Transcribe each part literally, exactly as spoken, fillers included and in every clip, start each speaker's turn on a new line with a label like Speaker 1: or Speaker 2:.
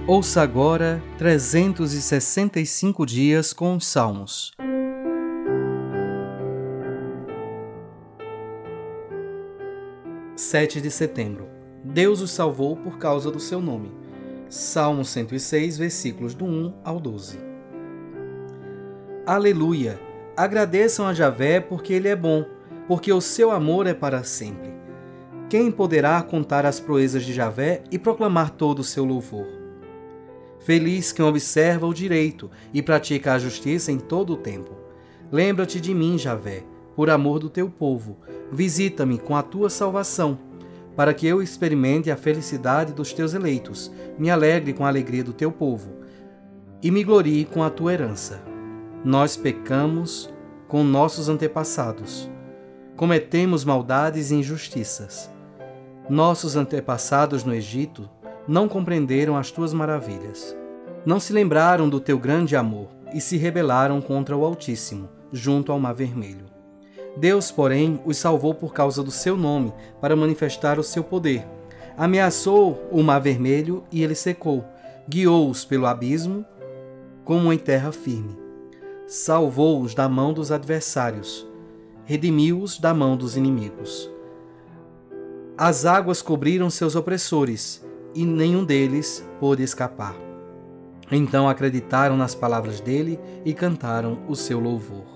Speaker 1: Ouça agora trezentos e sessenta e cinco dias com os Salmos. sete de setembro. Deus os salvou por causa do seu nome. Salmo cento e seis, versículos do um ao doze. Aleluia! Agradeçam a Javé porque ele é bom, porque o seu amor é para sempre. Quem poderá contar as proezas de Javé e proclamar todo o seu louvor? Feliz quem observa o direito e pratica a justiça em todo o tempo. Lembra-te de mim, Javé, por amor do teu povo. Visita-me com a tua salvação, para que eu experimente a felicidade dos teus eleitos, me alegre com a alegria do teu povo e me glorie com a tua herança. Nós pecamos com nossos antepassados, cometemos maldades e injustiças. Nossos antepassados no Egito não compreenderam as tuas maravilhas. Não se lembraram do teu grande amor e se rebelaram contra o Altíssimo, junto ao Mar Vermelho. Deus, porém, os salvou por causa do seu nome, para manifestar o seu poder. Ameaçou o Mar Vermelho e ele secou. Guiou-os pelo abismo como em terra firme. Salvou-os da mão dos adversários. Redimiu-os da mão dos inimigos. As águas cobriram seus opressores, e nenhum deles pôde escapar. Então acreditaram nas palavras dele e cantaram o seu louvor.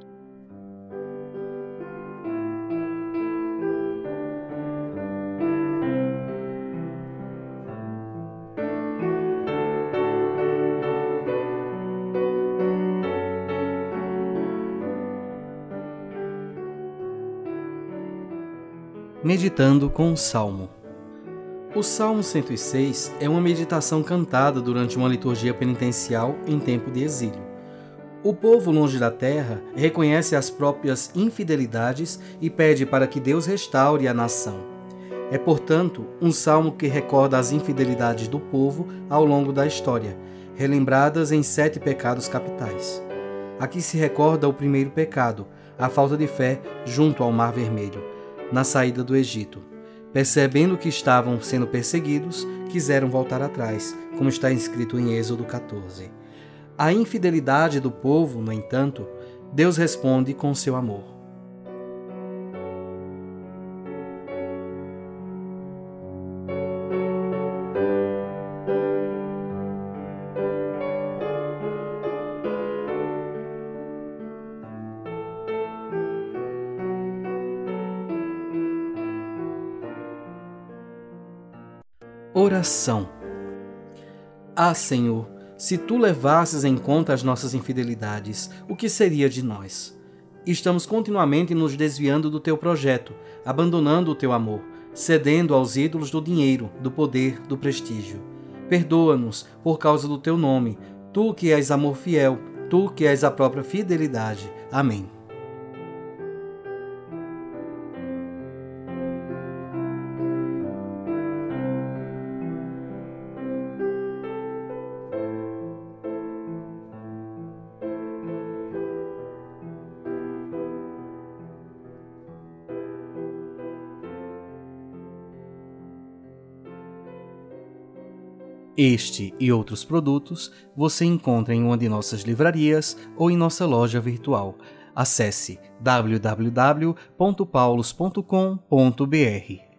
Speaker 1: Meditando com o Salmo. O Salmo cento e seis é uma meditação cantada durante uma liturgia penitencial em tempo de exílio. O povo longe da terra reconhece as próprias infidelidades e pede para que Deus restaure a nação. É, portanto, um salmo que recorda as infidelidades do povo ao longo da história, relembradas em sete pecados capitais. Aqui se recorda o primeiro pecado, a falta de fé junto ao Mar Vermelho, na saída do Egito. Percebendo que estavam sendo perseguidos, quiseram voltar atrás, como está escrito em Êxodo quatorze. À infidelidade do povo, no entanto, Deus responde com seu amor. Oração. Ah, Senhor, se Tu levasses em conta as nossas infidelidades, o que seria de nós? Estamos continuamente nos desviando do Teu projeto, abandonando o Teu amor, cedendo aos ídolos do dinheiro, do poder, do prestígio. Perdoa-nos por causa do Teu nome, Tu que és amor fiel, Tu que és a própria fidelidade. Amém. Este e outros produtos você encontra em uma de nossas livrarias ou em nossa loja virtual. Acesse w w w ponto paulos ponto com ponto b r.